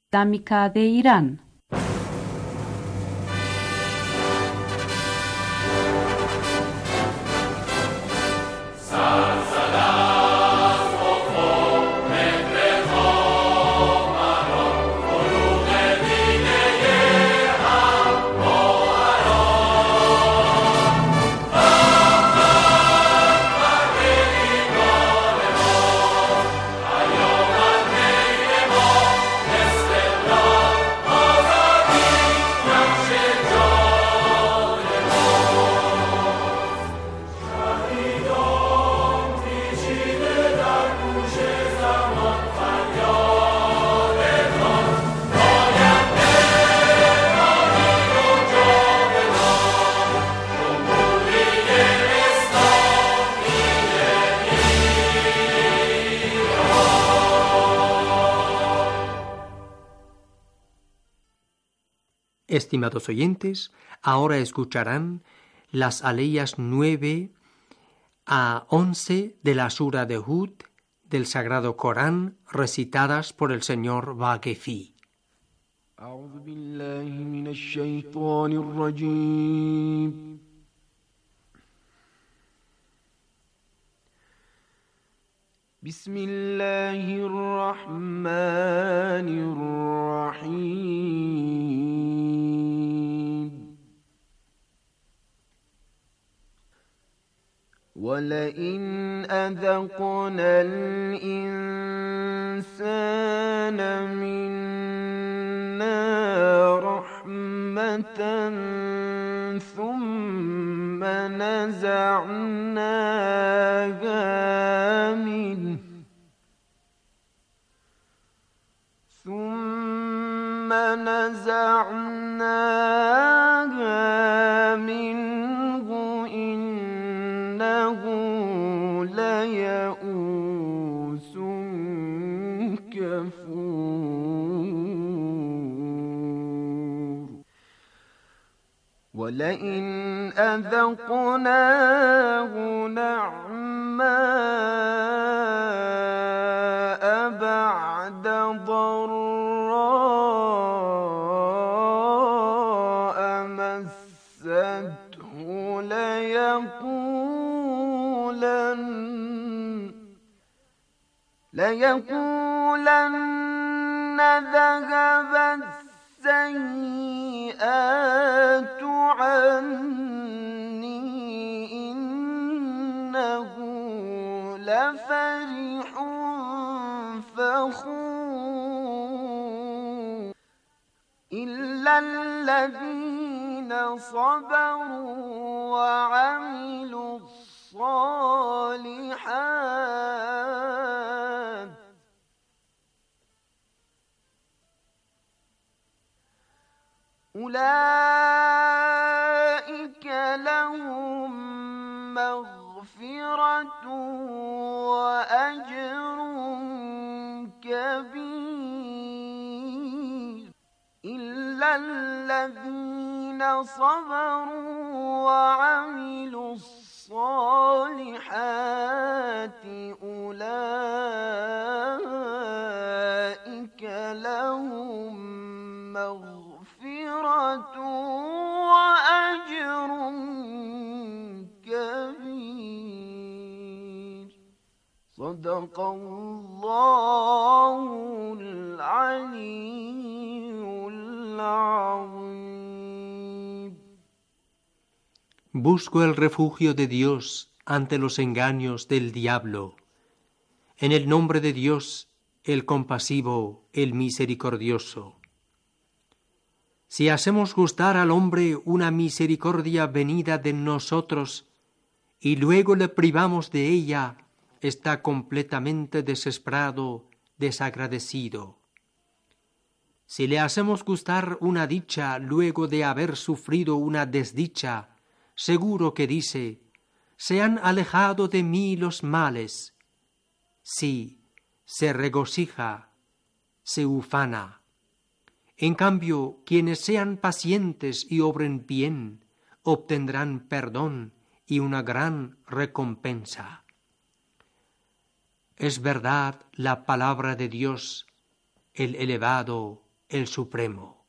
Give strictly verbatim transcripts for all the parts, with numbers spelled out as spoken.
Islámica de Irán. Estimados oyentes, ahora escucharán las aleyas nueve a once de la Sura de Hud del Sagrado Corán, recitadas por el señor Vaquefi. أعوذ بالله من الشيطان الرجيم بسم الله الرحمن الرحيم ولئن أذقنا الإنسان منا رحمة ثم نزعناها منه ثم نزعناها منه إنه ليئوس كفور ولئن أذقناه نعماء بعد ضراء مسته ليقولن ليقولن ذهب السيئات عني إنه لفرح فخور إلا الذين صبروا وعملوا الصالحات أولئك لهم مغفرة وأجر كبير إلا الذين صبروا وعملوا الصالحات أولئك لهم مغفرة وأجر كبير صدق الله العلي العظيم. Busco el refugio de Dios ante los engaños del diablo. En el nombre de Dios, el compasivo, el misericordioso. Si hacemos gustar al hombre una misericordia venida de nosotros y luego le privamos de ella, está completamente desesperado, desagradecido. Si le hacemos gustar una dicha luego de haber sufrido una desdicha, seguro que dice: se han alejado de mí los males. Sí, se regocija, se ufana. En cambio, quienes sean pacientes y obren bien, obtendrán perdón y una gran recompensa. Es verdad la palabra de Dios, el elevado, el Supremo.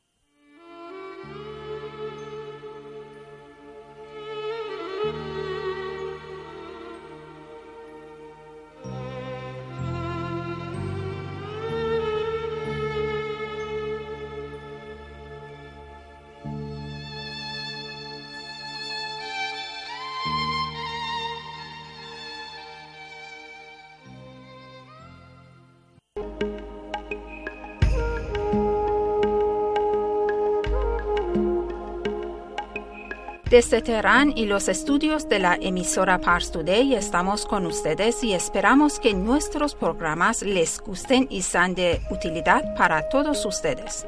Desde Teherán y los estudios de la emisora Pars Today estamos con ustedes y esperamos que nuestros programas les gusten y sean de utilidad para todos ustedes.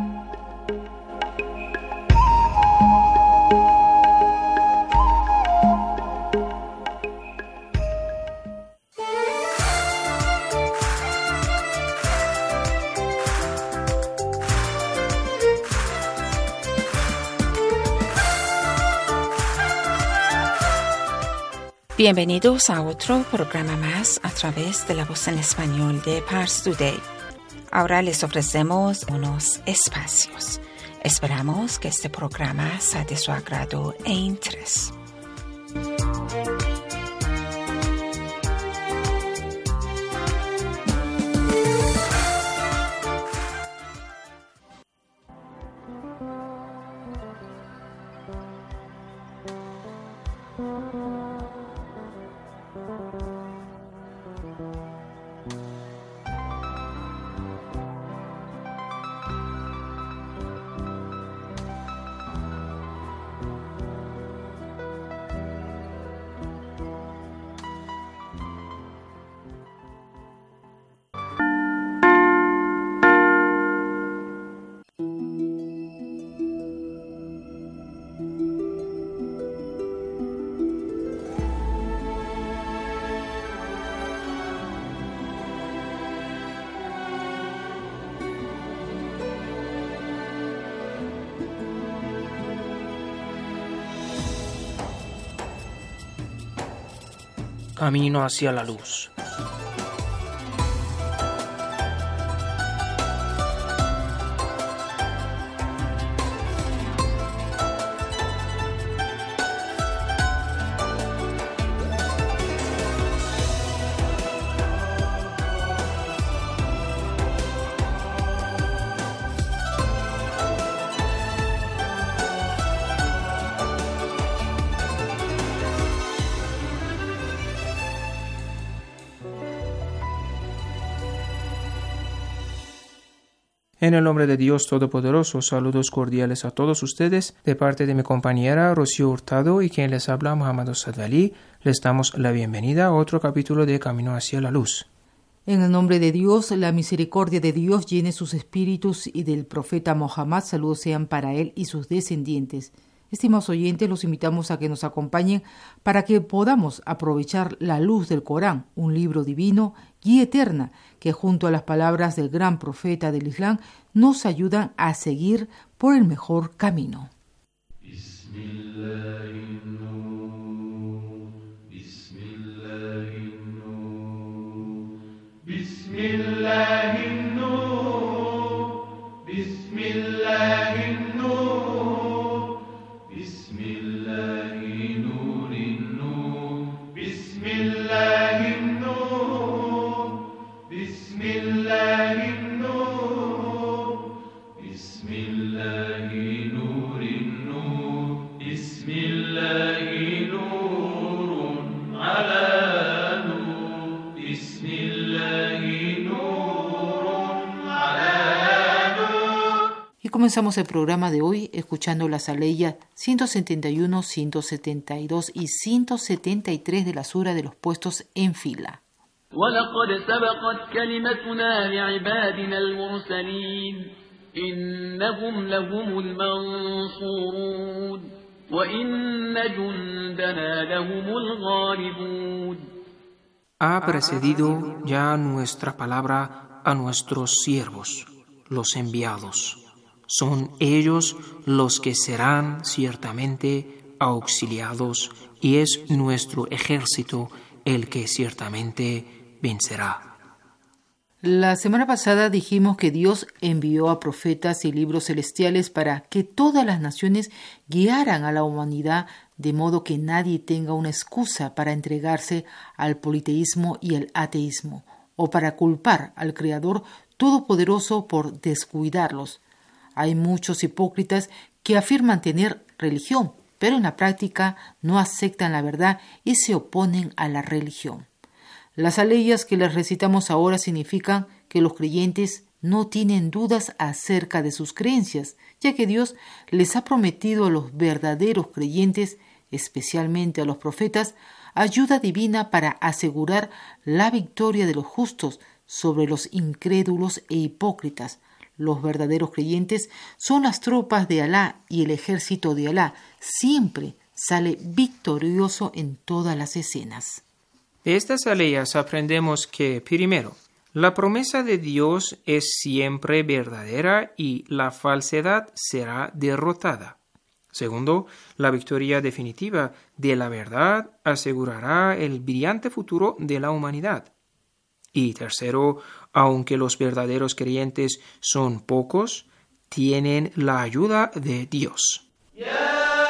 Bienvenidos a otro programa más a través de la voz en español de Pars Today. Ahora les ofrecemos unos espacios. Esperamos que este programa sea de su agrado e interés. Camino hacia la luz. En el nombre de Dios Todopoderoso, saludos cordiales a todos ustedes, de parte de mi compañera Rocío Hurtado y quien les habla, Muhammad Sadali. Les damos la bienvenida a otro capítulo de Camino hacia la Luz. En el nombre de Dios, la misericordia de Dios llene sus espíritus y del profeta Mohammed, saludos sean para él y sus descendientes. Estimados oyentes, los invitamos a que nos acompañen para que podamos aprovechar la luz del Corán, un libro divino, guía eterna, que junto a las palabras del gran profeta del Islam nos ayudan a seguir por el mejor camino. Y comenzamos el programa de hoy escuchando las aleyas ciento setenta y uno, ciento setenta y dos y ciento setenta y tres de la sura de los puestos en fila. وَلَقَدْ سَبَقَتْ كَلِمَتُنَا لِعِبَادِنَا الْمُرْسَلِينَ إِنَّهُمْ لَهُمُ الْمَنْصُورُونَ وَإِنَّ جُنْدَنَا لَهُمُ الْغَالِبُونَ. Ha precedido ya nuestra palabra a nuestros siervos, los enviados. Son ellos los que serán ciertamente auxiliados y es nuestro ejército el que ciertamente vencerá. La semana pasada dijimos que Dios envió a profetas y libros celestiales para que todas las naciones guiaran a la humanidad de modo que nadie tenga una excusa para entregarse al politeísmo y el ateísmo, o para culpar al Creador Todopoderoso por descuidarlos. Hay muchos hipócritas que afirman tener religión, pero en la práctica no aceptan la verdad y se oponen a la religión. Las aleyas que les recitamos ahora significan que los creyentes no tienen dudas acerca de sus creencias, ya que Dios les ha prometido a los verdaderos creyentes, especialmente a los profetas, ayuda divina para asegurar la victoria de los justos sobre los incrédulos e hipócritas. Los verdaderos creyentes son las tropas de Alá y el ejército de Alá siempre sale victorioso en todas las escenas. De estas aleyas aprendemos que, primero, la promesa de Dios es siempre verdadera y la falsedad será derrotada. Segundo, la victoria definitiva de la verdad asegurará el brillante futuro de la humanidad. Y tercero, aunque los verdaderos creyentes son pocos, tienen la ayuda de Dios. Yeah.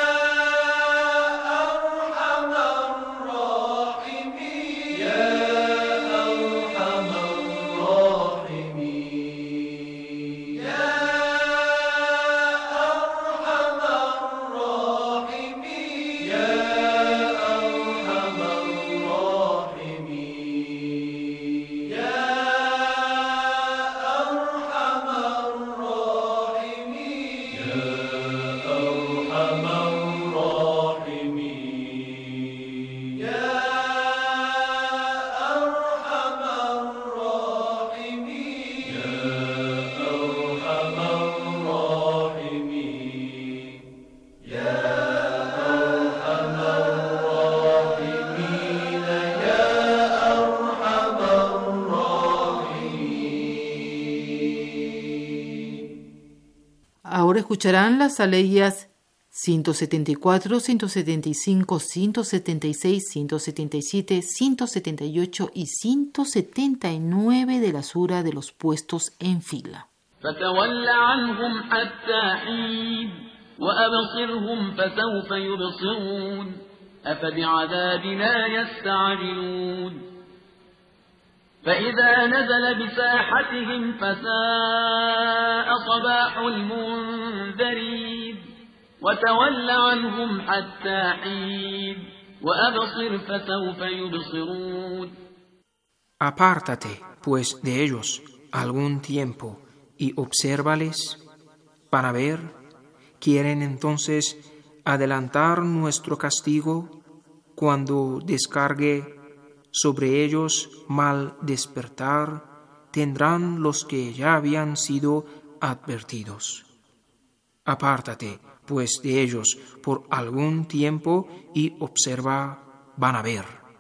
Ahora escucharán las aleyas ciento setenta y cuatro, ciento setenta y cinco, ciento setenta y seis, ciento setenta y siete, ciento setenta y ocho y ciento setenta y nueve de la sura de los puestos en fila. فتول عنهم حتى حين وأبصرهم فسوف يبصرون أفبعذابنا يستعجلون فإذا نزل بساحتهم فساء صباح المنذرين وتول عنهم حتى حين وأبصر فسوف يبصرون. Apártate, pues, de ellos algún tiempo y obsérvales para ver. ¿Quieren entonces adelantar nuestro castigo cuando descargue sobre ellos mal despertar? Tendrán los que ya habían sido advertidos. Apártate, pues, de ellos por algún tiempo y observa, van a ver.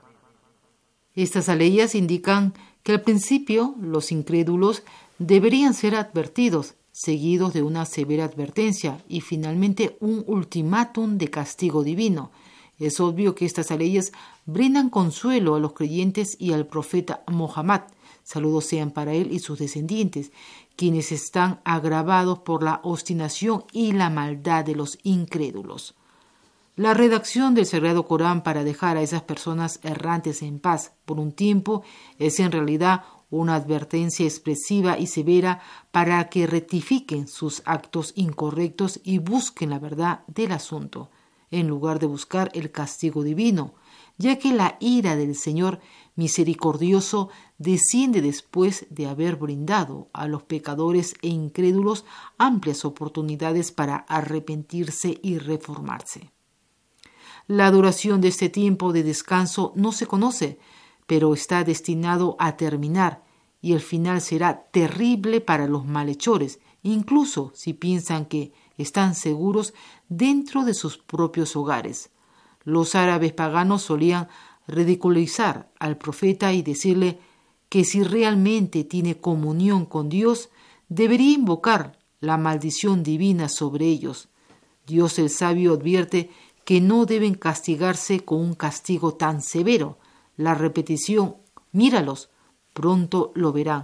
Estas aleyas indican que al principio los incrédulos deberían ser advertidos, seguidos de una severa advertencia y finalmente un ultimátum de castigo divino. Es obvio que estas aleyas brindan consuelo a los creyentes y al profeta Mohammed, saludos sean para él y sus descendientes, quienes están agravados por la obstinación y la maldad de los incrédulos. La redacción del Sagrado Corán para dejar a esas personas errantes en paz por un tiempo es en realidad una advertencia expresiva y severa para que rectifiquen sus actos incorrectos y busquen la verdad del asunto, en lugar de buscar el castigo divino, ya que la ira del Señor misericordioso desciende después de haber brindado a los pecadores e incrédulos amplias oportunidades para arrepentirse y reformarse. La duración de este tiempo de descanso no se conoce, pero está destinado a terminar y el final será terrible para los malhechores, incluso si piensan que están seguros dentro de sus propios hogares. Los árabes paganos solían ridiculizar al profeta y decirle que si realmente tiene comunión con Dios, debería invocar la maldición divina sobre ellos. Dios el Sabio advierte que no deben castigarse con un castigo tan severo. La repetición, míralos, pronto lo verán,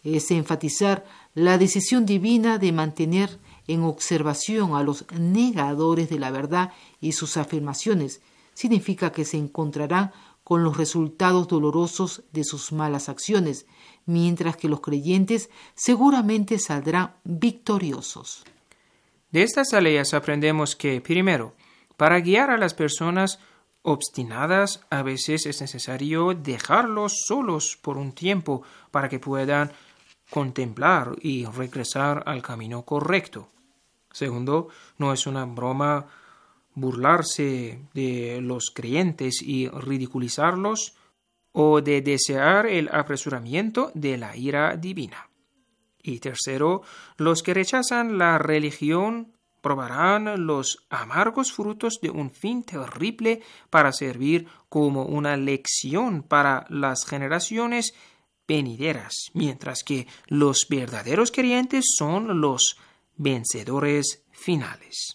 es enfatizar la decisión divina de mantener en observación a los negadores de la verdad y sus afirmaciones. Significa que se encontrarán con los resultados dolorosos de sus malas acciones, mientras que los creyentes seguramente saldrán victoriosos. De estas leyes aprendemos que, primero, para guiar a las personas obstinadas, a veces es necesario dejarlos solos por un tiempo para que puedan contemplar y regresar al camino correcto. Segundo, no es una broma burlarse de los creyentes y ridiculizarlos o de desear el apresuramiento de la ira divina. Y tercero, los que rechazan la religión probarán los amargos frutos de un fin terrible para servir como una lección para las generaciones venideras, mientras que los verdaderos creyentes son los vencedores finales.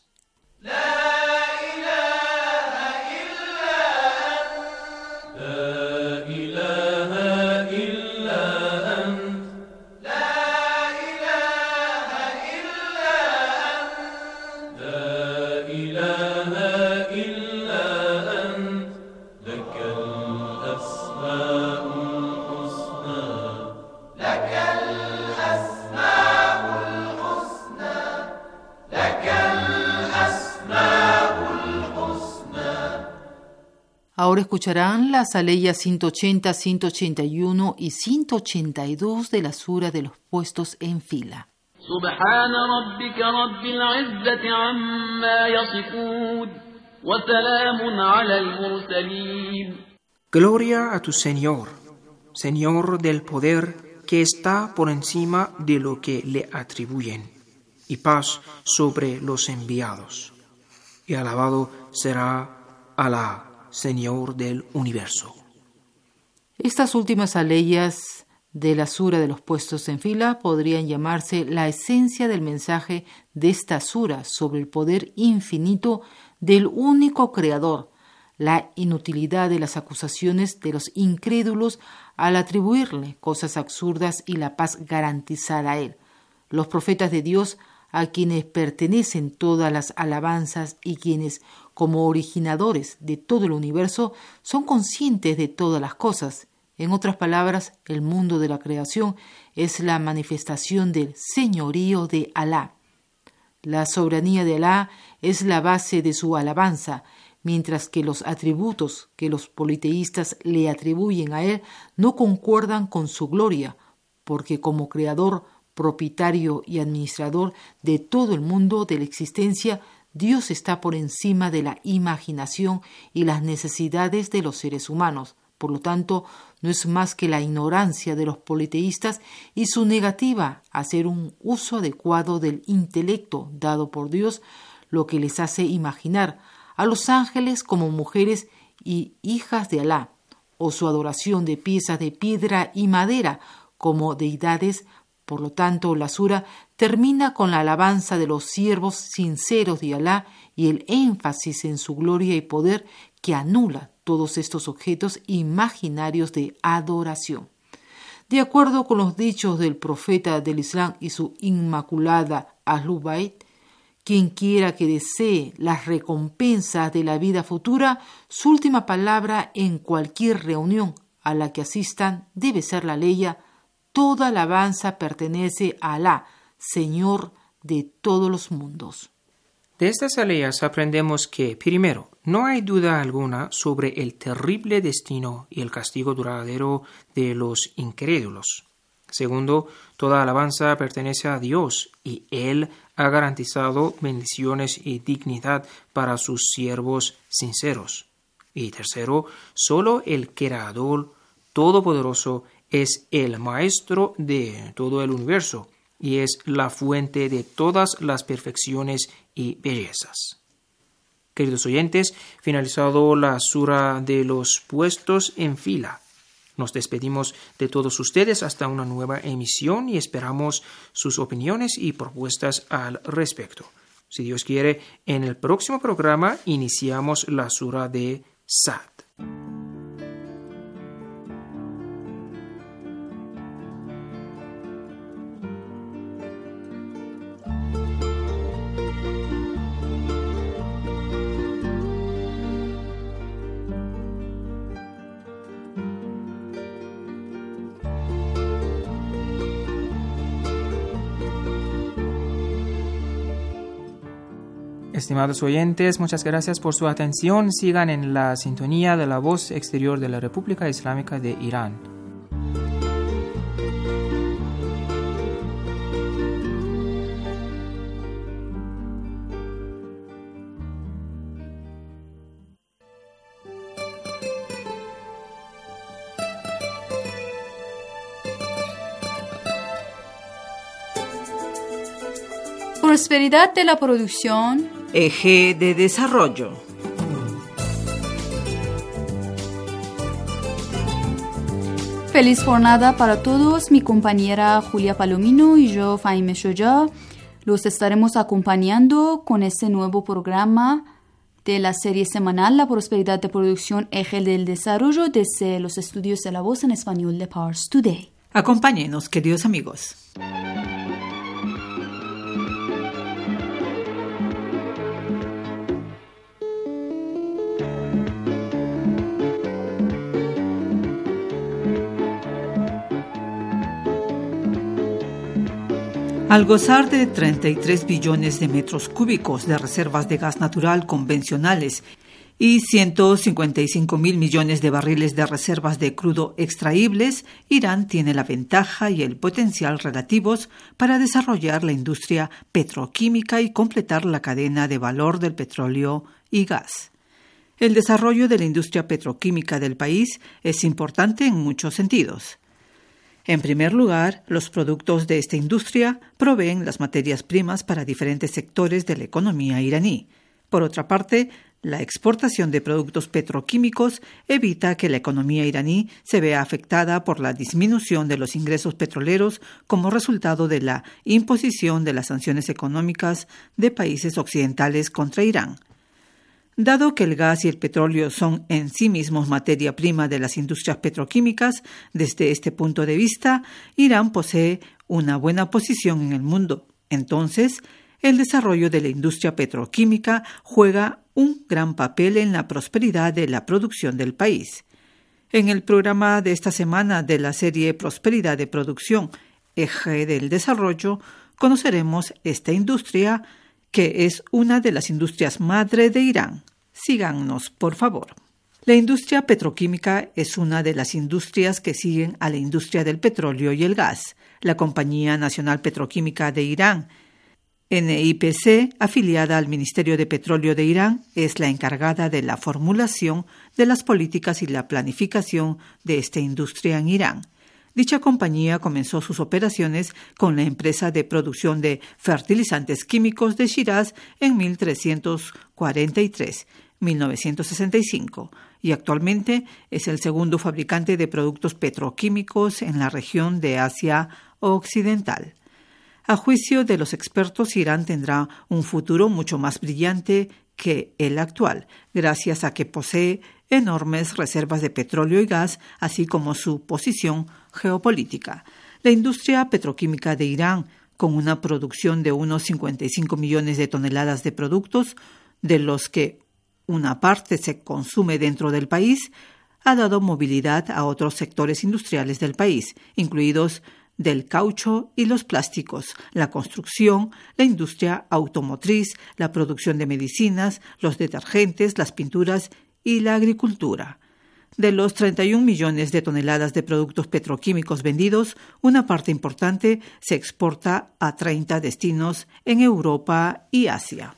Ahora escucharán las aleyas ciento ochenta, ciento ochenta y uno y ciento ochenta y dos de la sura de los puestos en fila. سبحان ربك رب العزة عما يصفون وسلام على المرسلين. Gloria a tu Señor, Señor del poder que está por encima de lo que le atribuyen, y paz sobre los enviados. Y alabado será Alá, Señor del universo. Estas últimas aleyas de la sura de los puestos en fila podrían llamarse la esencia del mensaje de esta sura sobre el poder infinito del único creador, la inutilidad de las acusaciones de los incrédulos al atribuirle cosas absurdas y la paz garantizada a él. Los profetas de Dios, a quienes pertenecen todas las alabanzas y quienes, como originadores de todo el universo, son conscientes de todas las cosas. En otras palabras, el mundo de la creación es la manifestación del señorío de Alá. La soberanía de Alá es la base de su alabanza, mientras que los atributos que los politeístas le atribuyen a él no concuerdan con su gloria, porque como creador, propietario y administrador de todo el mundo de la existencia, Dios está por encima de la imaginación y las necesidades de los seres humanos. Por lo tanto, no es más que la ignorancia de los politeístas y su negativa a hacer un uso adecuado del intelecto dado por Dios lo que les hace imaginar a los ángeles como mujeres y hijas de Alá, o su adoración de piezas de piedra y madera como deidades. Por lo tanto, la sura termina con la alabanza de los siervos sinceros de Alá y el énfasis en su gloria y poder que anula todos estos objetos imaginarios de adoración. De acuerdo con los dichos del profeta del Islam y su inmaculada Ahlul Bayt, quien quiera que desee las recompensas de la vida futura, su última palabra en cualquier reunión a la que asistan debe ser la leya: toda alabanza pertenece a Alá, Señor de todos los mundos. De estas aleyas aprendemos que, primero, no hay duda alguna sobre el terrible destino y el castigo duradero de los incrédulos. Segundo, toda alabanza pertenece a Dios y Él ha garantizado bendiciones y dignidad para sus siervos sinceros. Y tercero, solo el Creador Todopoderoso es el maestro de todo el universo y es la fuente de todas las perfecciones y bellezas. Queridos oyentes, finalizado la sura de los puestos en fila. Nos despedimos de todos ustedes hasta una nueva emisión y esperamos sus opiniones y propuestas al respecto. Si Dios quiere, en el próximo programa iniciamos la sura de Sad. Estimados oyentes, muchas gracias por su atención. Sigan en la sintonía de la voz exterior de la República Islámica de Irán. Prosperidad de la producción. Eje de desarrollo. Feliz jornada para todos. Mi compañera Julia Palomino y yo, Faime Shoya, los estaremos acompañando con este nuevo programa de la serie semanal La Prosperidad de Producción, Eje del Desarrollo, desde los estudios de la voz en español de Pars Today. Acompáñenos, queridos amigos. Al gozar de treinta y tres billones de metros cúbicos de reservas de gas natural convencionales y ciento cincuenta y cinco mil millones de barriles de reservas de crudo extraíbles, Irán tiene la ventaja y el potencial relativos para desarrollar la industria petroquímica y completar la cadena de valor del petróleo y gas. El desarrollo de la industria petroquímica del país es importante en muchos sentidos. En primer lugar, los productos de esta industria proveen las materias primas para diferentes sectores de la economía iraní. Por otra parte, la exportación de productos petroquímicos evita que la economía iraní se vea afectada por la disminución de los ingresos petroleros como resultado de la imposición de las sanciones económicas de países occidentales contra Irán. Dado que el gas y el petróleo son en sí mismos materia prima de las industrias petroquímicas, desde este punto de vista, Irán posee una buena posición en el mundo. Entonces, el desarrollo de la industria petroquímica juega un gran papel en la prosperidad de la producción del país. En el programa de esta semana de la serie Prosperidad de Producción, Eje del Desarrollo, conoceremos esta industria que es una de las industrias madre de Irán. Síganos, por favor. La industria petroquímica es una de las industrias que siguen a la industria del petróleo y el gas. La Compañía Nacional Petroquímica de Irán, N I P C, afiliada al Ministerio de Petróleo de Irán, es la encargada de la formulación de las políticas y la planificación de esta industria en Irán. Dicha compañía comenzó sus operaciones con la empresa de producción de fertilizantes químicos de Shiraz en mil trescientos cuarenta y tres a mil novecientos sesenta y cinco y actualmente es el segundo fabricante de productos petroquímicos en la región de Asia Occidental. A juicio de los expertos, Irán tendrá un futuro mucho más brillante que el actual, gracias a que posee enormes reservas de petróleo y gas, así como su posición geopolítica. La industria petroquímica de Irán, con una producción de unos cincuenta y cinco millones de toneladas de productos, de los que una parte se consume dentro del país, ha dado movilidad a otros sectores industriales del país, incluidos del caucho y los plásticos, la construcción, la industria automotriz, la producción de medicinas, los detergentes, las pinturas y la agricultura. De los treinta y un millones de toneladas de productos petroquímicos vendidos, una parte importante se exporta a treinta destinos en Europa y Asia.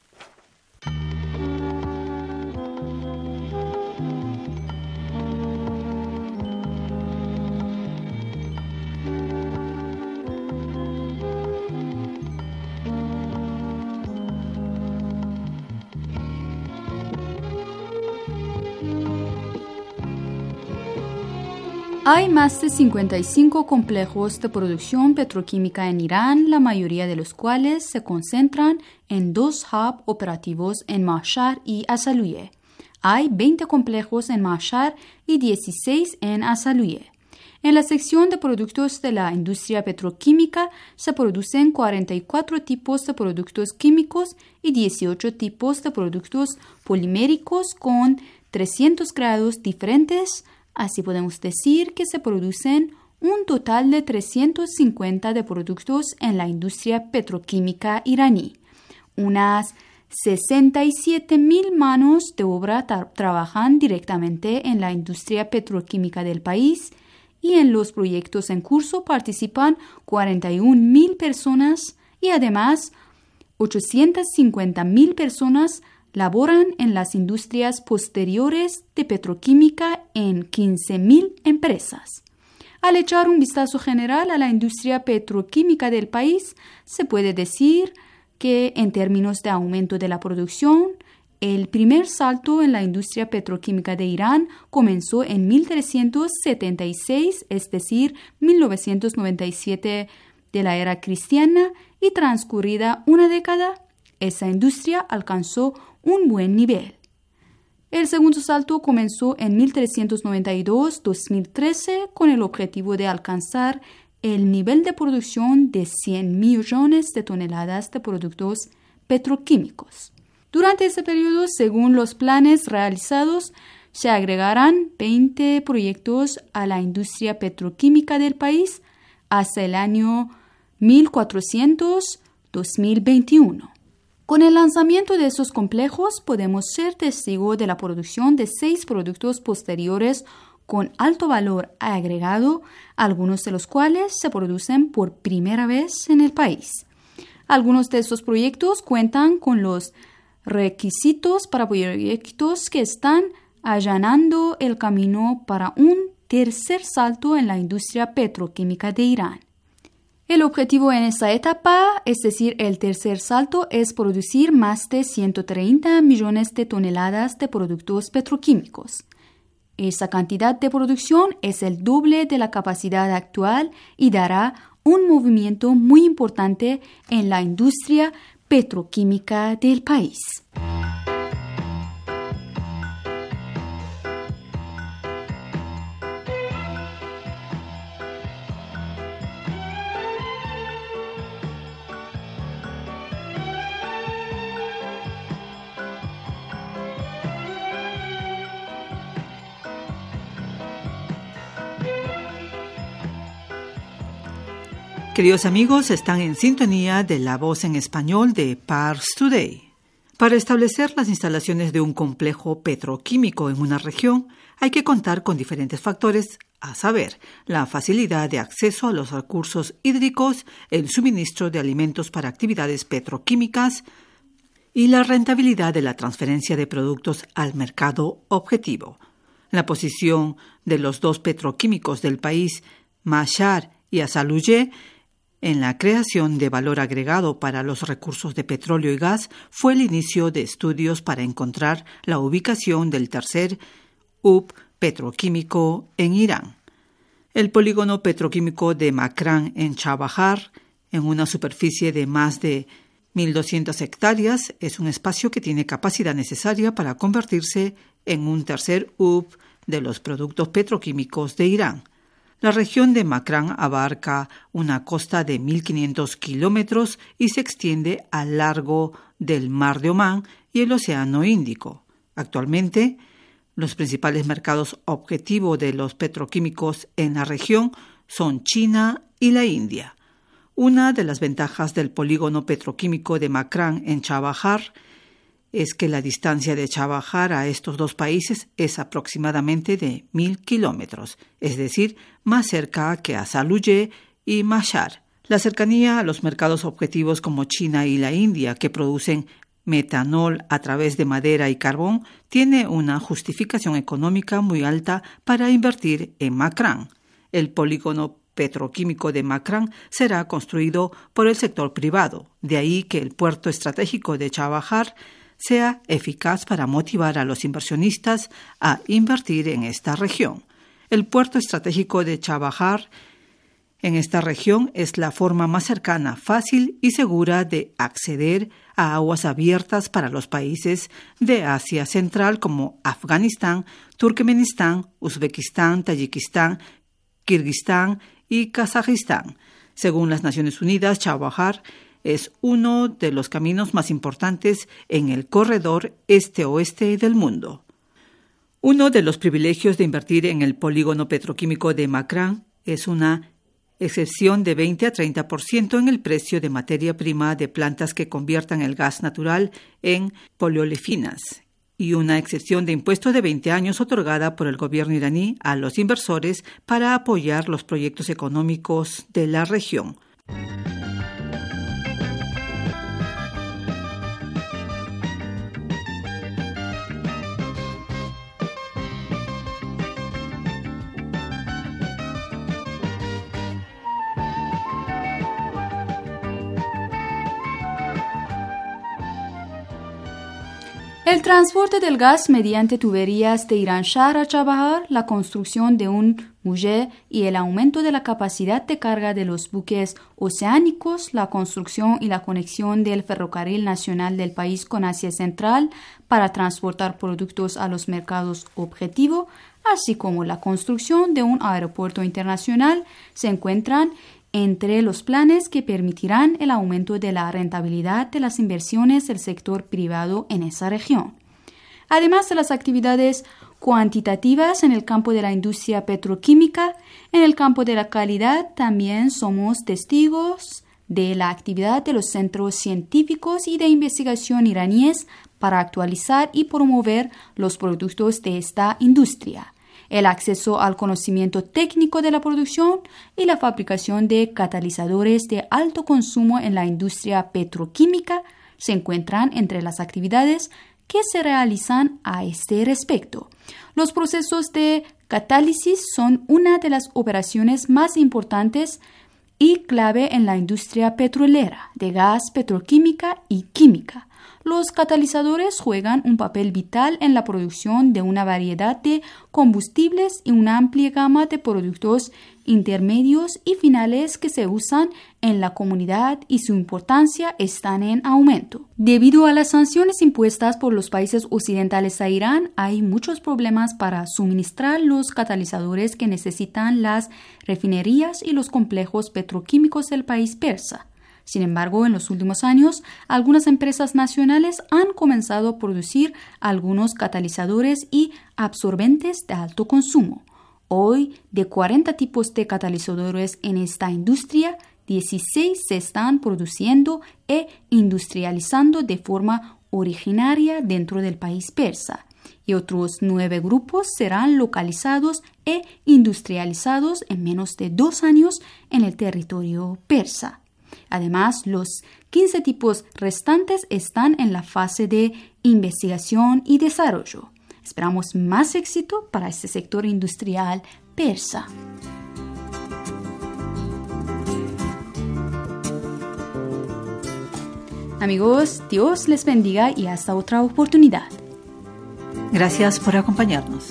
Hay más de cincuenta y cinco complejos de producción petroquímica en Irán, la mayoría de los cuales se concentran en dos hubs operativos en Mashhad y Asaluye. Hay veinte complejos en Mashhad y dieciséis en Asaluye. En la sección de productos de la industria petroquímica se producen cuarenta y cuatro tipos de productos químicos y dieciocho tipos de productos poliméricos con trescientos grados diferentes. Así podemos decir que se producen un total de trescientos cincuenta de productos en la industria petroquímica iraní. Unas sesenta y siete mil manos de obra tra- trabajan directamente en la industria petroquímica del país y en los proyectos en curso participan cuarenta y una mil personas y además ochocientas cincuenta mil personas laboran en las industrias posteriores de petroquímica en quince mil empresas. Al echar un vistazo general a la industria petroquímica del país, se puede decir que en términos de aumento de la producción, el primer salto en la industria petroquímica de Irán comenzó en mil trescientos setenta y seis, es decir, mil novecientos noventa y siete de la era cristiana, y transcurrida una década, esa industria alcanzó un buen nivel. El segundo salto comenzó en mil trescientos noventa y dos a dos mil trece con el objetivo de alcanzar el nivel de producción de cien millones de toneladas de productos petroquímicos. Durante ese periodo, según los planes realizados, se agregarán veinte proyectos a la industria petroquímica del país hasta el año mil cuatrocientos a dos mil veintiuno. Con el lanzamiento de esos complejos, podemos ser testigo de la producción de seis productos posteriores con alto valor agregado, algunos de los cuales se producen por primera vez en el país. Algunos de estos proyectos cuentan con los requisitos para proyectos que están allanando el camino para un tercer salto en la industria petroquímica de Irán. El objetivo en esta etapa, es decir, el tercer salto, es producir más de ciento treinta millones de toneladas de productos petroquímicos. Esa cantidad de producción es el doble de la capacidad actual y dará un movimiento muy importante en la industria petroquímica del país. Queridos amigos, están en sintonía de la voz en español de Pars Today. Para establecer las instalaciones de un complejo petroquímico en una región, hay que contar con diferentes factores, a saber, la facilidad de acceso a los recursos hídricos, el suministro de alimentos para actividades petroquímicas y la rentabilidad de la transferencia de productos al mercado objetivo. La posición de los dos petroquímicos del país, Mashhar y Asalujeh, en la creación de valor agregado para los recursos de petróleo y gas fue el inicio de estudios para encontrar la ubicación del tercer hub petroquímico en Irán. El polígono petroquímico de Makran en Chabahar, en una superficie de más de mil doscientas hectáreas, es un espacio que tiene capacidad necesaria para convertirse en un tercer hub de los productos petroquímicos de Irán. La región de Makran abarca una costa de mil quinientos kilómetros y se extiende a lo largo del Mar de Omán y el Océano Índico. Actualmente, los principales mercados objetivo de los petroquímicos en la región son China y la India. Una de las ventajas del polígono petroquímico de Makran en Chabahar es que la distancia de Chabahar a estos dos países es aproximadamente de mil kilómetros, es decir, más cerca que a Asalujeh y Mashhar. La cercanía a los mercados objetivos como China y la India, que producen metanol a través de madera y carbón, tiene una justificación económica muy alta para invertir en Makran. El polígono petroquímico de Makran será construido por el sector privado, de ahí que el puerto estratégico de Chabahar sea eficaz para motivar a los inversionistas a invertir en esta región. El puerto estratégico de Chabahar en esta región es la forma más cercana, fácil y segura de acceder a aguas abiertas para los países de Asia Central como Afganistán, Turkmenistán, Uzbekistán, Tayikistán, Kirguistán y Kazajistán. Según las Naciones Unidas, Chabahar es uno de los caminos más importantes en el corredor este-oeste del mundo. Uno de los privilegios de invertir en el polígono petroquímico de Makran es una excepción de veinte a treinta por ciento en el precio de materia prima de plantas que conviertan el gas natural en poliolefinas, y una excepción de impuesto de veinte años otorgada por el gobierno iraní a los inversores para apoyar los proyectos económicos de la región. El transporte del gas mediante tuberías de Irán Shah a Chabahar, la construcción de un muelle y el aumento de la capacidad de carga de los buques oceánicos, la construcción y la conexión del ferrocarril nacional del país con Asia Central para transportar productos a los mercados objetivo, así como la construcción de un aeropuerto internacional, se encuentran entre los planes que permitirán el aumento de la rentabilidad de las inversiones del sector privado en esa región. Además de las actividades cuantitativas en el campo de la industria petroquímica, en el campo de la calidad también somos testigos de la actividad de los centros científicos y de investigación iraníes para actualizar y promover los productos de esta industria, el acceso al conocimiento técnico de la producción y la fabricación de catalizadores de alto consumo en la industria petroquímica se encuentran entre las actividades que se realizan a este respecto. Los procesos de catálisis son una de las operaciones más importantes y clave en la industria petrolera, de gas, petroquímica y química. Los catalizadores juegan un papel vital en la producción de una variedad de combustibles y una amplia gama de productos intermedios y finales que se usan en la comunidad y su importancia están en aumento. Debido a las sanciones impuestas por los países occidentales a Irán, hay muchos problemas para suministrar los catalizadores que necesitan las refinerías y los complejos petroquímicos del país persa. Sin embargo, en los últimos años, algunas empresas nacionales han comenzado a producir algunos catalizadores y absorbentes de alto consumo. Hoy, de cuarenta tipos de catalizadores en esta industria, dieciséis se están produciendo e industrializando de forma originaria dentro del país persa, y otros nueve grupos serán localizados e industrializados en menos de dos años en el territorio persa. Además, los quince tipos restantes están en la fase de investigación y desarrollo. Esperamos más éxito para este sector industrial persa. Amigos, Dios les bendiga y hasta otra oportunidad. Gracias por acompañarnos.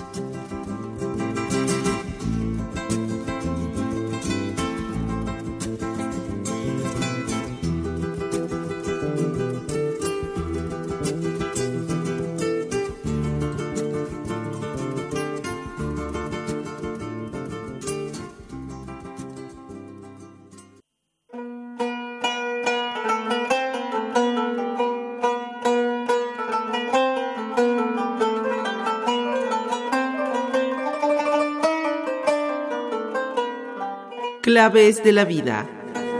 Claves de la vida.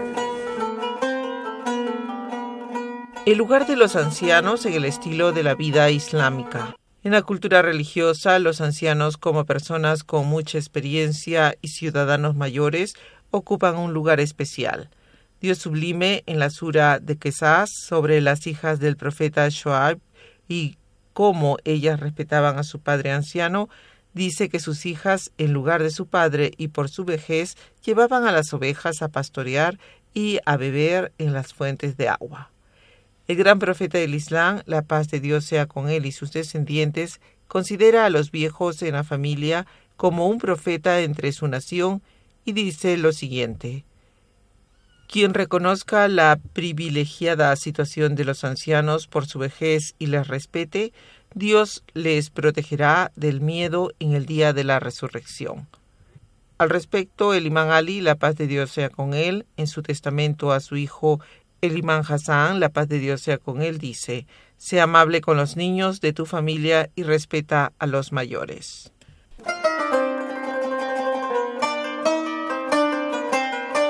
El lugar de los ancianos en el estilo de la vida islámica. En la cultura religiosa, los ancianos, como personas con mucha experiencia y ciudadanos mayores, ocupan un lugar especial. Dios sublime en la sura de Qasas sobre las hijas del profeta Shoaib y cómo ellas respetaban a su padre anciano, dice que sus hijas, en lugar de su padre y por su vejez, llevaban a las ovejas a pastorear y a beber en las fuentes de agua. El gran profeta del Islam, la paz de Dios sea con él y sus descendientes, considera a los viejos en la familia como un profeta entre su nación y dice lo siguiente: quien reconozca la privilegiada situación de los ancianos por su vejez y les respete, Dios les protegerá del miedo en el día de la resurrección. Al respecto, el imán Ali, la paz de Dios sea con él, en su testamento a su hijo el imán Hassan, la paz de Dios sea con él, dice: sea amable con los niños de tu familia y respeta a los mayores.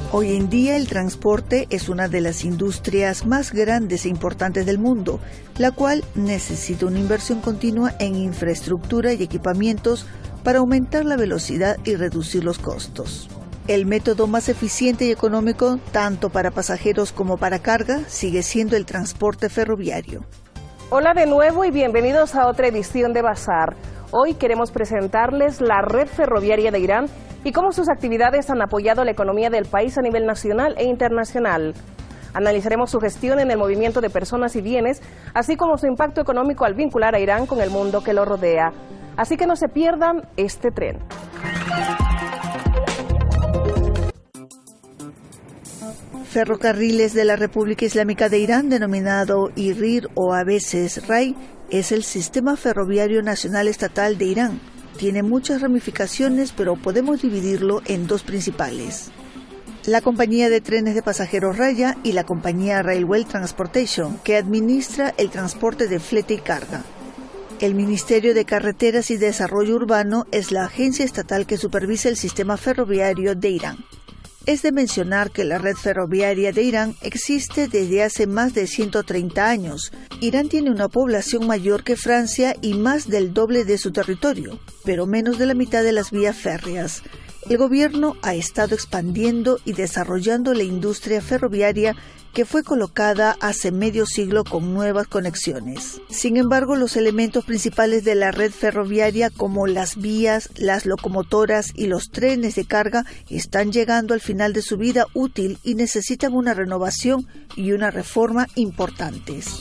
Hoy en día el transporte es una de las industrias más grandes e importantes del mundo, la cual necesita una inversión continua en infraestructura y equipamientos para aumentar la velocidad y reducir los costos. El método más eficiente y económico, tanto para pasajeros como para carga, sigue siendo el transporte ferroviario. Hola de nuevo y bienvenidos a otra edición de Bazar. Hoy queremos presentarles la red ferroviaria de Irán y cómo sus actividades han apoyado la economía del país a nivel nacional e internacional. Analizaremos su gestión en el movimiento de personas y bienes, así como su impacto económico al vincular a Irán con el mundo que lo rodea. Así que no se pierdan este tren. Ferrocarriles de la República Islámica de Irán, denominado I R I R o a veces R A I, es el Sistema Ferroviario Nacional Estatal de Irán. Tiene muchas ramificaciones, pero podemos dividirlo en dos principales: la compañía de trenes de pasajeros Raya y la compañía Railway Transportation, que administra el transporte de flete y carga. El Ministerio de Carreteras y Desarrollo Urbano es la agencia estatal que supervisa el sistema ferroviario de Irán. Es de mencionar que la red ferroviaria de Irán existe desde hace más de ciento treinta años. Irán tiene una población mayor que Francia y más del doble de su territorio, pero menos de la mitad de las vías férreas. El gobierno ha estado expandiendo y desarrollando la industria ferroviaria que fue colocada hace medio siglo con nuevas conexiones. Sin embargo, los elementos principales de la red ferroviaria, como las vías, las locomotoras y los trenes de carga, están llegando al final de su vida útil y necesitan una renovación y una reforma importantes.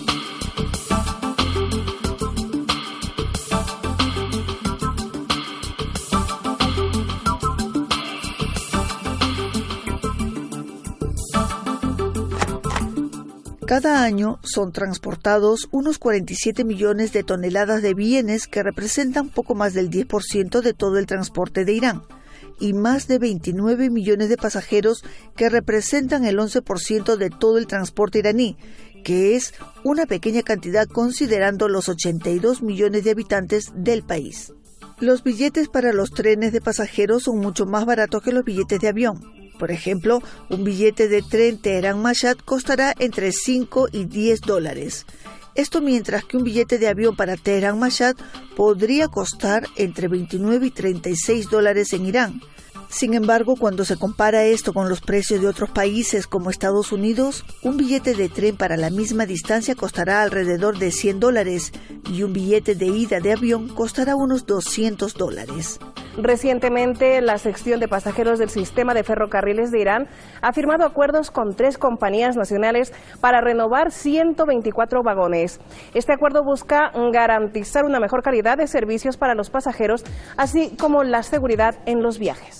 Cada año son transportados unos cuarenta y siete millones de toneladas de bienes que representan poco más del diez por ciento de todo el transporte de Irán y más de veintinueve millones de pasajeros que representan el once por ciento de todo el transporte iraní, que es una pequeña cantidad considerando los ochenta y dos millones de habitantes del país. Los billetes para los trenes de pasajeros son mucho más baratos que los billetes de avión. Por ejemplo, un billete de tren Teherán-Mashhad costará entre cinco y diez dólares. Esto mientras que un billete de avión para Teherán-Mashhad podría costar entre veintinueve y treinta y seis dólares en Irán. Sin embargo, cuando se compara esto con los precios de otros países como Estados Unidos, un billete de tren para la misma distancia costará alrededor de cien dólares y un billete de ida de avión costará unos doscientos dólares. Recientemente, la sección de pasajeros del sistema de ferrocarriles de Irán ha firmado acuerdos con tres compañías nacionales para renovar ciento veinticuatro vagones. Este acuerdo busca garantizar una mejor calidad de servicios para los pasajeros, así como la seguridad en los viajes.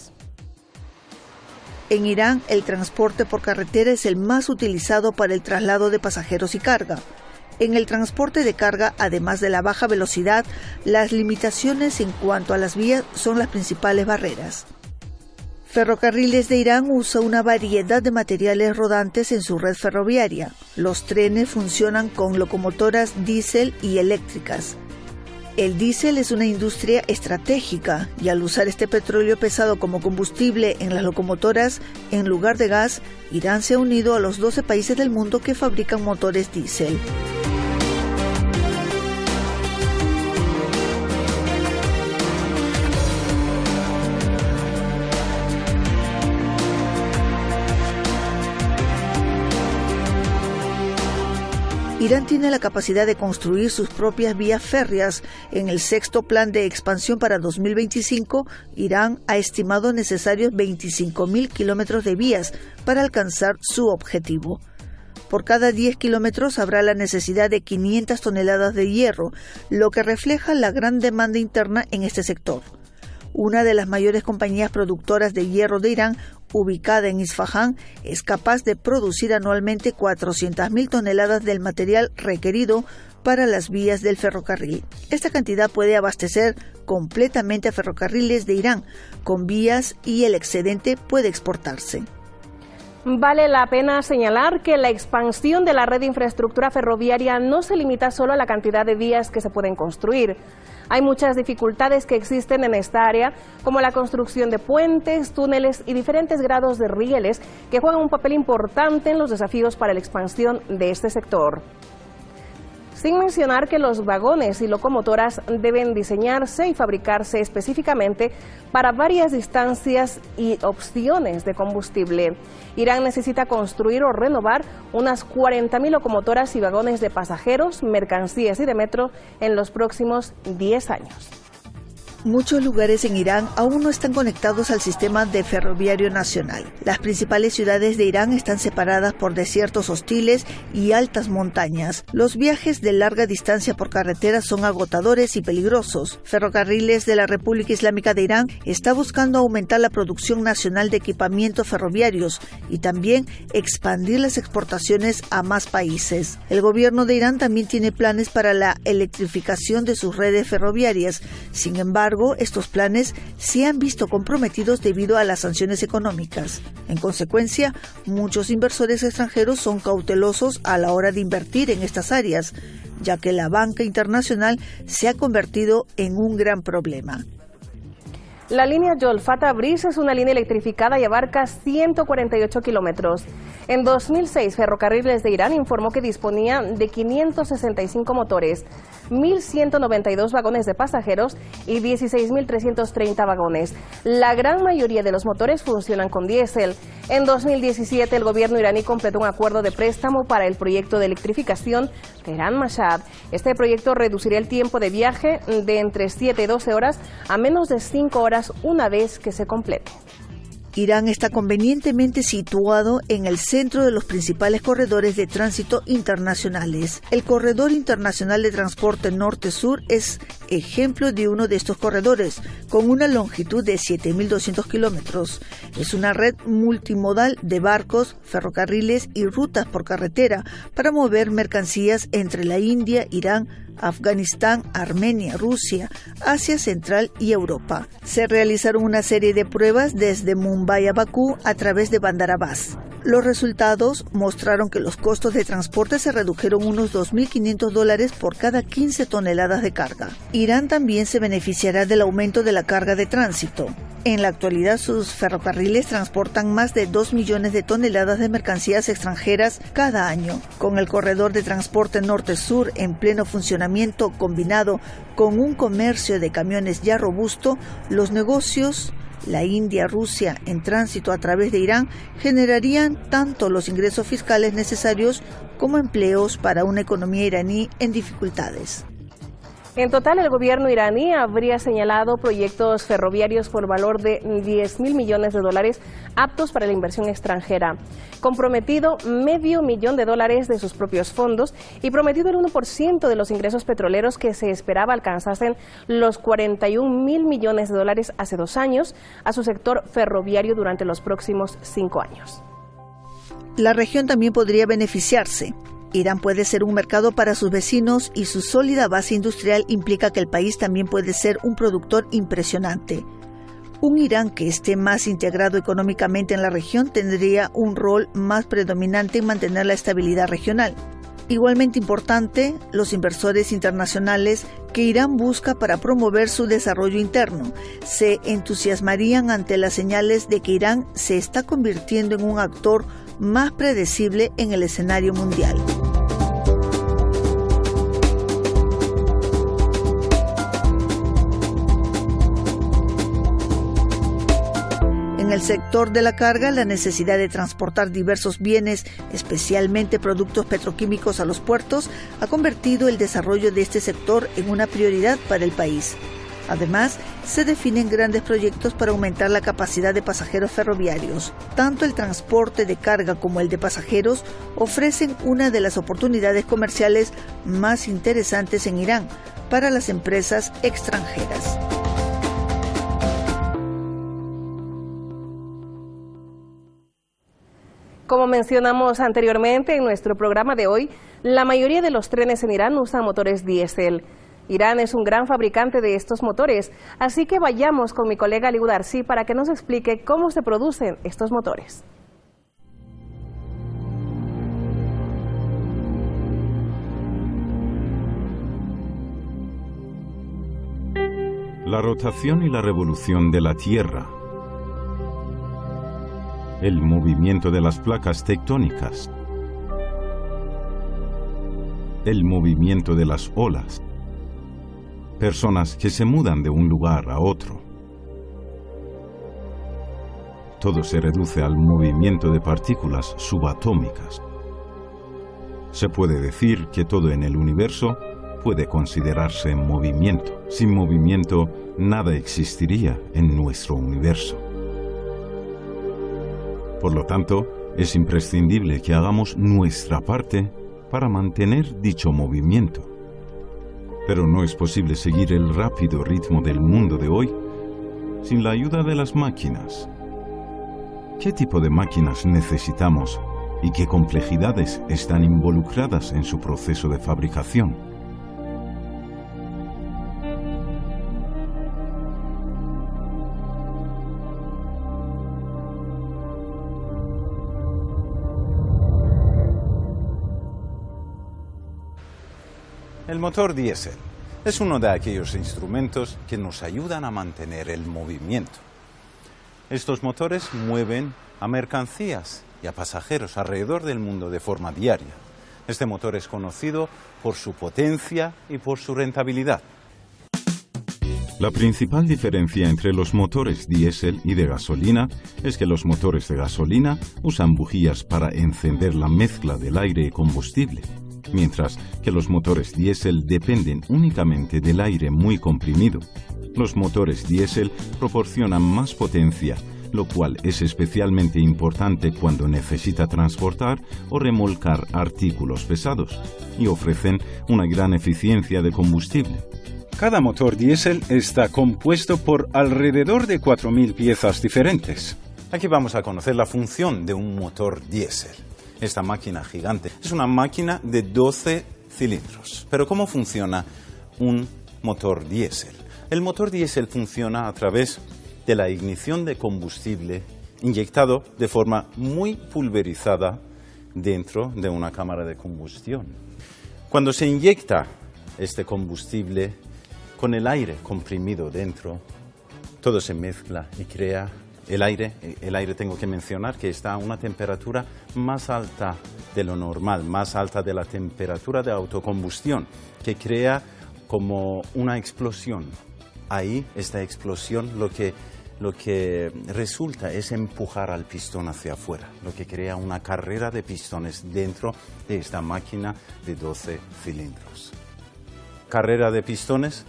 En Irán, el transporte por carretera es el más utilizado para el traslado de pasajeros y carga. En el transporte de carga, además de la baja velocidad, las limitaciones en cuanto a las vías son las principales barreras. Ferrocarriles de Irán usa una variedad de materiales rodantes en su red ferroviaria. Los trenes funcionan con locomotoras diésel y eléctricas. El diésel es una industria estratégica y al usar este petróleo pesado como combustible en las locomotoras, en lugar de gas, Irán se ha unido a los doce países del mundo que fabrican motores diésel. Irán tiene la capacidad de construir sus propias vías férreas. En el sexto plan de expansión para dos mil veinticinco, Irán ha estimado necesarios veinticinco mil kilómetros de vías para alcanzar su objetivo. Por cada diez kilómetros habrá la necesidad de quinientas toneladas de hierro, lo que refleja la gran demanda interna en este sector. Una de las mayores compañías productoras de hierro de Irán, ubicada en Isfahán, es capaz de producir anualmente cuatrocientas mil toneladas del material requerido para las vías del ferrocarril. Esta cantidad puede abastecer completamente a ferrocarriles de Irán con vías y el excedente puede exportarse. Vale la pena señalar que la expansión de la red de infraestructura ferroviaria no se limita solo a la cantidad de vías que se pueden construir. Hay muchas dificultades que existen en esta área, como la construcción de puentes, túneles y diferentes grados de rieles que juegan un papel importante en los desafíos para la expansión de este sector. Sin mencionar que los vagones y locomotoras deben diseñarse y fabricarse específicamente para varias distancias y opciones de combustible. Irán necesita construir o renovar unas cuarenta mil locomotoras y vagones de pasajeros, mercancías y de metro en los próximos diez años. Muchos lugares en Irán aún no están conectados al sistema de ferroviario nacional. Las principales ciudades de Irán están separadas por desiertos hostiles y altas montañas. Los viajes de larga distancia por carretera son agotadores y peligrosos. Ferrocarriles de la República Islámica de Irán está buscando aumentar la producción nacional de equipamientos ferroviarios y también expandir las exportaciones a más países. El gobierno de Irán también tiene planes para la electrificación de sus redes ferroviarias. Sin embargo, estos planes se han visto comprometidos debido a las sanciones económicas. En consecuencia, muchos inversores extranjeros son cautelosos a la hora de invertir en estas áreas, ya que la banca internacional se ha convertido en un gran problema. La línea Yolfata-Briz es una línea electrificada y abarca ciento cuarenta y ocho kilómetros. En dos mil seis, Ferrocarriles de Irán informó que disponía de quinientos sesenta y cinco motores, mil ciento noventa y dos vagones de pasajeros y dieciséis mil trescientos treinta vagones. La gran mayoría de los motores funcionan con diésel. En dos mil diecisiete, el gobierno iraní completó un acuerdo de préstamo para el proyecto de electrificación Teherán-Mashhad. Este proyecto reduciría el tiempo de viaje de entre siete y doce horas a menos de cinco horas una vez que se complete. Irán está convenientemente situado en el centro de los principales corredores de tránsito internacionales. El Corredor Internacional de Transporte Norte-Sur es ejemplo de uno de estos corredores, con una longitud de siete mil doscientos kilómetros. Es una red multimodal de barcos, ferrocarriles y rutas por carretera para mover mercancías entre la India, Irán, Afganistán, Armenia, Rusia, Asia Central y Europa. Se realizaron una serie de pruebas desde Mumbai a Bakú a través de Bandar Abbas. Los resultados mostraron que los costos de transporte se redujeron unos dos mil quinientos dólares por cada quince toneladas de carga. Irán también se beneficiará del aumento de la carga de tránsito. En la actualidad, sus ferrocarriles transportan más de dos millones de toneladas de mercancías extranjeras cada año. Con el corredor de transporte norte-sur en pleno funcionamiento combinado con un comercio de camiones ya robusto, los negocios, la India, Rusia, en tránsito a través de Irán, generarían tanto los ingresos fiscales necesarios como empleos para una economía iraní en dificultades. En total, el gobierno iraní habría señalado proyectos ferroviarios por valor de diez mil millones de dólares aptos para la inversión extranjera, comprometido medio millón de dólares de sus propios fondos y prometido el uno por ciento de los ingresos petroleros que se esperaba alcanzasen los cuarenta y un mil millones de dólares hace dos años a su sector ferroviario durante los próximos cinco años. La región también podría beneficiarse. Irán puede ser un mercado para sus vecinos y su sólida base industrial implica que el país también puede ser un productor impresionante. Un Irán que esté más integrado económicamente en la región tendría un rol más predominante en mantener la estabilidad regional. Igualmente importante, los inversores internacionales que Irán busca para promover su desarrollo interno se entusiasmarían ante las señales de que Irán se está convirtiendo en un actor más predecible en el escenario mundial. En el sector de la carga, la necesidad de transportar diversos bienes, especialmente productos petroquímicos a los puertos, ha convertido el desarrollo de este sector en una prioridad para el país. Además, se definen grandes proyectos para aumentar la capacidad de pasajeros ferroviarios. Tanto el transporte de carga como el de pasajeros ofrecen una de las oportunidades comerciales más interesantes en Irán para las empresas extranjeras. Como mencionamos anteriormente en nuestro programa de hoy, la mayoría de los trenes en Irán usan motores diésel. Irán es un gran fabricante de estos motores, así que vayamos con mi colega Ali Darcy para que nos explique cómo se producen estos motores. la rotación y la revolución de la Tierra, el movimiento de las placas tectónicas, el movimiento de las olas, personas que se mudan de un lugar a otro. Todo se reduce al movimiento de partículas subatómicas. Se puede decir que todo en el universo puede considerarse en movimiento. Sin movimiento, nada existiría en nuestro universo. Por lo tanto, es imprescindible que hagamos nuestra parte para mantener dicho movimiento. Pero no es posible seguir el rápido ritmo del mundo de hoy sin la ayuda de las máquinas. ¿Qué tipo de máquinas necesitamos y qué complejidades están involucradas en su proceso de fabricación? El motor diésel es uno de aquellos instrumentos que nos ayudan a mantener el movimiento. Estos motores mueven a mercancías y a pasajeros alrededor del mundo de forma diaria. Este motor es conocido por su potencia y por su rentabilidad. La principal diferencia entre los motores diésel y de gasolina es que los motores de gasolina usan bujías para encender la mezcla del aire y combustible, mientras que los motores diésel dependen únicamente del aire muy comprimido. Los motores diésel proporcionan más potencia, lo cual es especialmente importante cuando necesita transportar o remolcar artículos pesados, y ofrecen una gran eficiencia de combustible. Cada motor diésel está compuesto por alrededor de cuatro mil piezas diferentes. Aquí vamos a conocer la función de un motor diésel. Esta máquina gigante es una máquina de doce cilindros. Pero ¿cómo funciona un motor diésel? El motor diésel funciona a través de la ignición de combustible inyectado de forma muy pulverizada dentro de una cámara de combustión. Cuando se inyecta este combustible con el aire comprimido dentro, todo se mezcla y crea el aire. El aire tengo que mencionar que está a una temperatura más alta de lo normal, más alta de la temperatura de autocombustión, que crea como una explosión. Ahí, esta explosión, lo que, lo que resulta es empujar al pistón hacia afuera, lo que crea una carrera de pistones dentro de esta máquina de doce cilindros. Carrera de pistones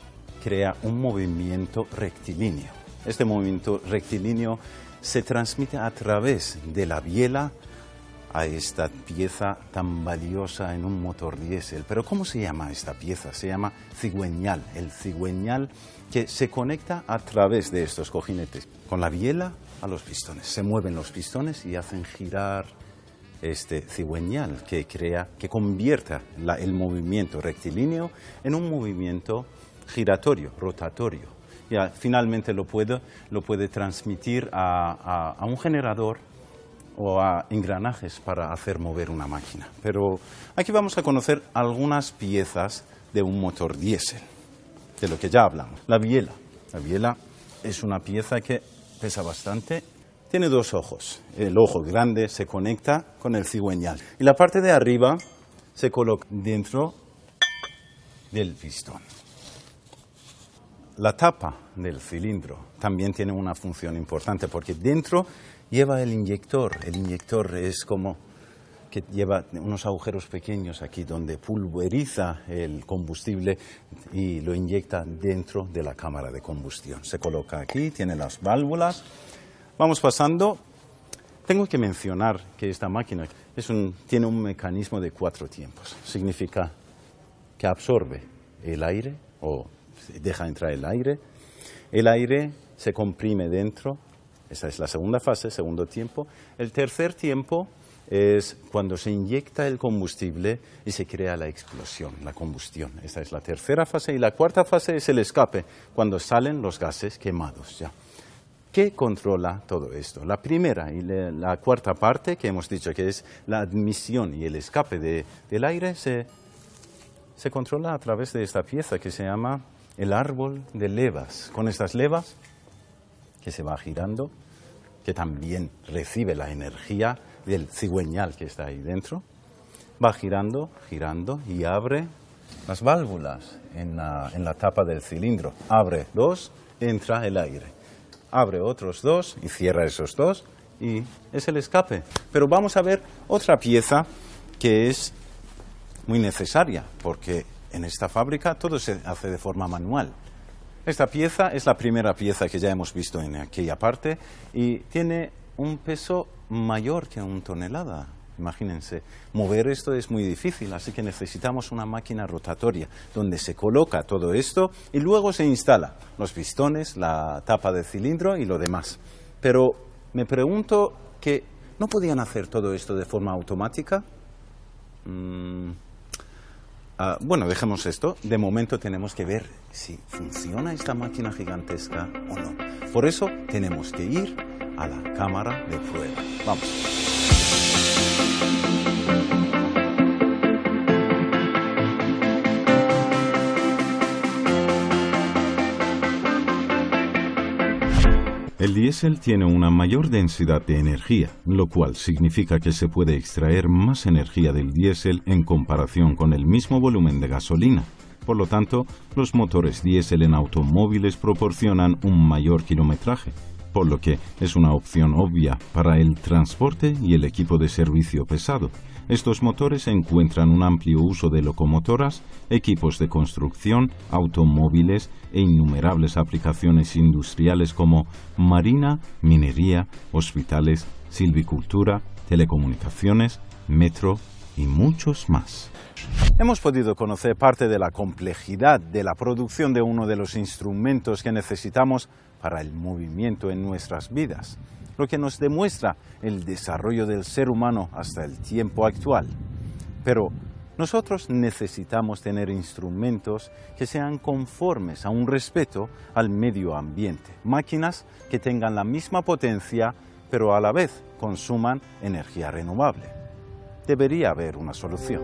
crea un movimiento rectilíneo. Este movimiento rectilíneo se transmite a través de la biela a esta pieza tan valiosa en un motor diésel. Pero ¿cómo se llama esta pieza? Se llama cigüeñal. El cigüeñal que se conecta a través de estos cojinetes con la biela a los pistones. Se mueven los pistones y hacen girar este cigüeñal que crea, que convierta la, el movimiento rectilíneo en un movimiento giratorio, rotatorio. Y finalmente lo puede, lo puede transmitir a, a, a un generador o a engranajes para hacer mover una máquina. Pero aquí vamos a conocer algunas piezas de un motor diésel, de lo que ya hablamos. La biela. La biela es una pieza que pesa bastante. Tiene dos ojos. El ojo grande se conecta con el cigüeñal. Y la parte de arriba se coloca dentro del pistón. La tapa del cilindro también tiene una función importante porque dentro lleva el inyector. El inyector es como que lleva unos agujeros pequeños aquí donde pulveriza el combustible y lo inyecta dentro de la cámara de combustión. Se coloca aquí, tiene las válvulas. Vamos pasando. Tengo que mencionar que esta máquina es un, tiene un mecanismo de cuatro tiempos. Significa que absorbe el aire o deja entrar el aire. El aire se comprime dentro. Esa es la segunda fase, segundo tiempo. El tercer tiempo es cuando se inyecta el combustible y se crea la explosión, la combustión. Esa es la tercera fase. Y la cuarta fase es el escape, cuando salen los gases quemados ya. ¿Qué controla todo esto? La primera y la, la cuarta parte, que hemos dicho que es la admisión y el escape de, del aire, se, se controla a través de esta pieza que se llama el árbol de levas, con estas levas que se va girando, que también recibe la energía del cigüeñal que está ahí dentro, va girando, girando y abre las válvulas en la, en la tapa del cilindro. Abre dos, entra el aire. Abre otros dos y cierra esos dos y es el escape. Pero vamos a ver otra pieza que es muy necesaria, porque en esta fábrica todo se hace de forma manual. Esta pieza es la primera pieza que ya hemos visto en aquella parte y tiene un peso mayor que una tonelada. Imagínense, mover esto es muy difícil, así que necesitamos una máquina rotatoria donde se coloca todo esto y luego se instala los pistones, la tapa del cilindro y lo demás. Pero me pregunto que ¿no podían hacer todo esto de forma automática? Mm, uh, bueno, dejemos esto. De momento tenemos que ver si funciona esta máquina gigantesca o no. Por eso tenemos que ir a la cámara de prueba. Vamos. El diésel tiene una mayor densidad de energía, lo cual significa que se puede extraer más energía del diésel en comparación con el mismo volumen de gasolina. Por lo tanto, los motores diésel en automóviles proporcionan un mayor kilometraje, por lo que es una opción obvia para el transporte y el equipo de servicio pesado. Estos motores encuentran un amplio uso de locomotoras, equipos de construcción, automóviles e innumerables aplicaciones industriales como marina, minería, hospitales, silvicultura, telecomunicaciones, metro y muchos más. Hemos podido conocer parte de la complejidad de la producción de uno de los instrumentos que necesitamos para el movimiento en nuestras vidas, lo que nos demuestra el desarrollo del ser humano hasta el tiempo actual. Pero nosotros necesitamos tener instrumentos que sean conformes a un respeto al medio ambiente, máquinas que tengan la misma potencia, pero a la vez consuman energía renovable. Debería haber una solución.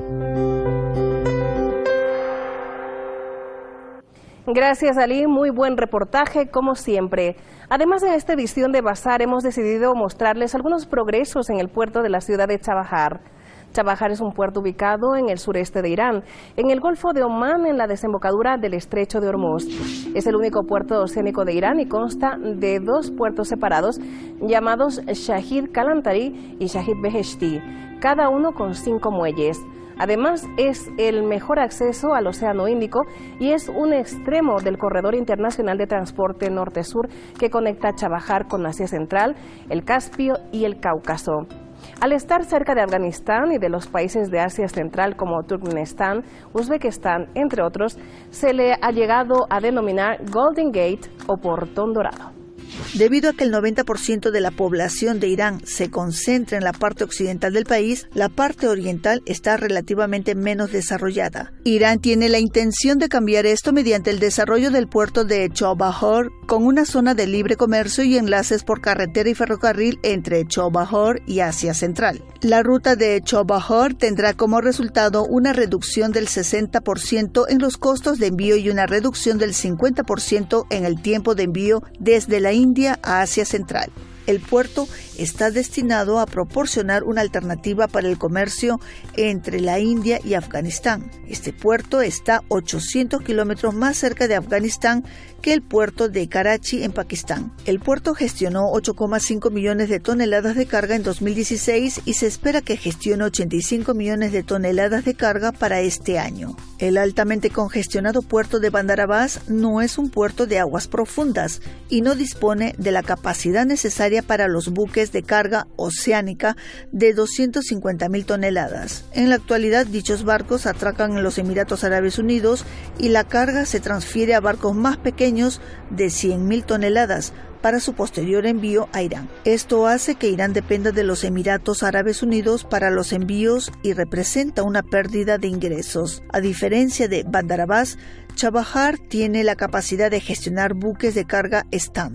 Gracias, Ali. Muy buen reportaje, como siempre. Además, en esta edición de Bazar hemos decidido mostrarles algunos progresos en el puerto de la ciudad de Chabahar. Chabahar es un puerto ubicado en el sureste de Irán, en el Golfo de Omán, en la desembocadura del Estrecho de Hormuz. Es el único puerto oceánico de Irán y consta de dos puertos separados llamados Shahid Kalantari y Shahid Beheshti, cada uno con cinco muelles. Además, es el mejor acceso al Océano Índico y es un extremo del corredor internacional de transporte norte-sur que conecta Chabahar con Asia Central, el Caspio y el Cáucaso. Al estar cerca de Afganistán y de los países de Asia Central como Turkmenistán, Uzbekistán, entre otros, se le ha llegado a denominar Golden Gate o Portón Dorado. Debido a que el noventa por ciento de la población de Irán se concentra en la parte occidental del país, la parte oriental está relativamente menos desarrollada. Irán tiene la intención de cambiar esto mediante el desarrollo del puerto de Chabahar, con una zona de libre comercio y enlaces por carretera y ferrocarril entre Chabahar y Asia Central. La ruta de Chabahar tendrá como resultado una reducción del sesenta por ciento en los costos de envío y una reducción del cincuenta por ciento en el tiempo de envío desde la India a Asia Central. El puerto está destinado a proporcionar una alternativa para el comercio entre la India y Afganistán. Este puerto está ochocientos kilómetros más cerca de Afganistán que el puerto de Karachi en Pakistán. El puerto gestionó ocho coma cinco millones de toneladas de carga en dos mil dieciséis y se espera que gestione ochenta y cinco millones de toneladas de carga para este año. El altamente congestionado puerto de Bandar Abbas no es un puerto de aguas profundas y no dispone de la capacidad necesaria para los buques de carga oceánica de doscientas cincuenta mil toneladas. En la actualidad, dichos barcos atracan en los Emiratos Árabes Unidos y la carga se transfiere a barcos más pequeños de cien mil toneladas para su posterior envío a Irán. Esto hace que Irán dependa de los Emiratos Árabes Unidos para los envíos y representa una pérdida de ingresos. A diferencia de Bandar Abbas, Chabahar tiene la capacidad de gestionar buques de carga estándar.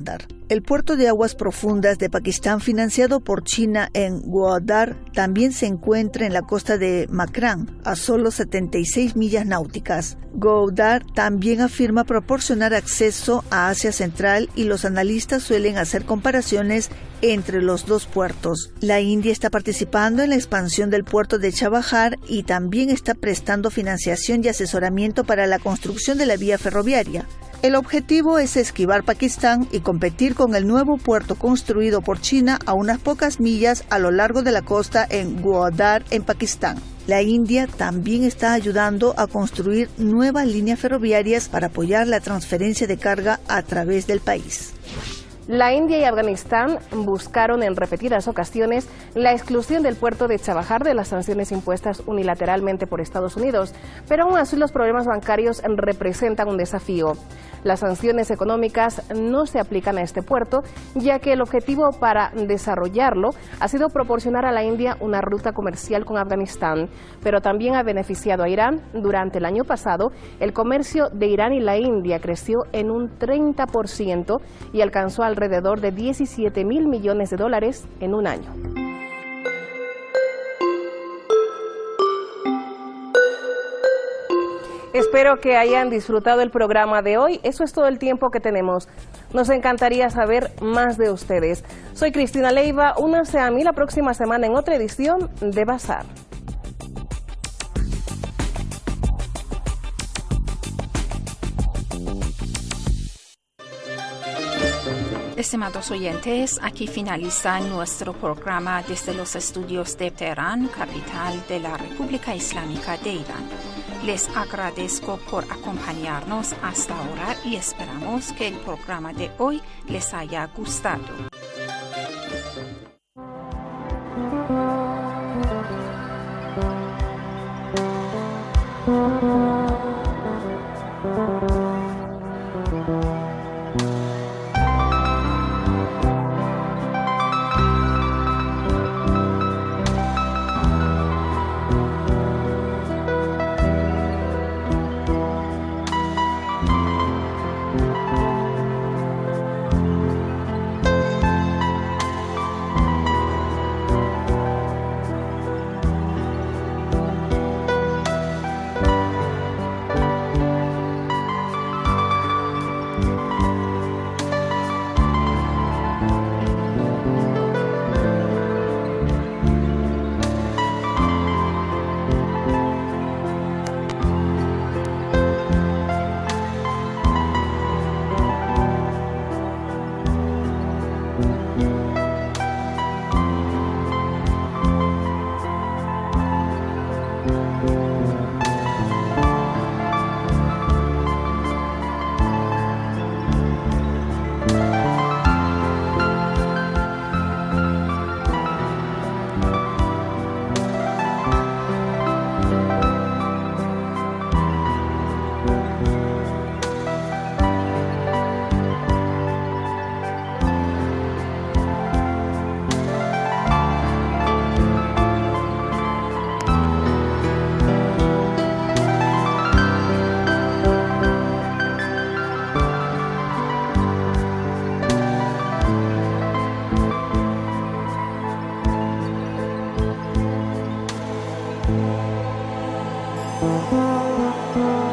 El puerto de aguas profundas de Pakistán, financiado por China en Gwadar, también se encuentra en la costa de Makran, a solo setenta y seis millas náuticas. Gwadar también afirma proporcionar acceso a Asia Central y los analistas suelen hacer comparaciones entre los dos puertos. La India está participando en la expansión del puerto de Chabahar y también está prestando financiación y asesoramiento para la construcción de la vía ferroviaria. El objetivo es esquivar Pakistán y competir con el nuevo puerto construido por China a unas pocas millas a lo largo de la costa en Gwadar, en Pakistán. La India también está ayudando a construir nuevas líneas ferroviarias para apoyar la transferencia de carga a través del país. La India y Afganistán buscaron en repetidas ocasiones la exclusión del puerto de Chabahar de las sanciones impuestas unilateralmente por Estados Unidos, pero aún así los problemas bancarios representan un desafío. Las sanciones económicas no se aplican a este puerto, ya que el objetivo para desarrollarlo ha sido proporcionar a la India una ruta comercial con Afganistán, pero también ha beneficiado a Irán. Durante el año pasado, el comercio de Irán y la India creció en un treinta por ciento y alcanzó alrededor de diecisiete mil millones de dólares en un año. Espero que hayan disfrutado el programa de hoy. Eso es todo el tiempo que tenemos. Nos encantaría saber más de ustedes. Soy Cristina Leiva. Únanse a mí la próxima semana en otra edición de Bazar. Estimados oyentes, aquí finaliza nuestro programa desde los estudios de Teherán, capital de la República Islámica de Irán. Les agradezco por acompañarnos hasta ahora y esperamos que el programa de hoy les haya gustado.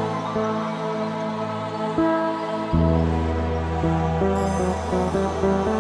Thank you.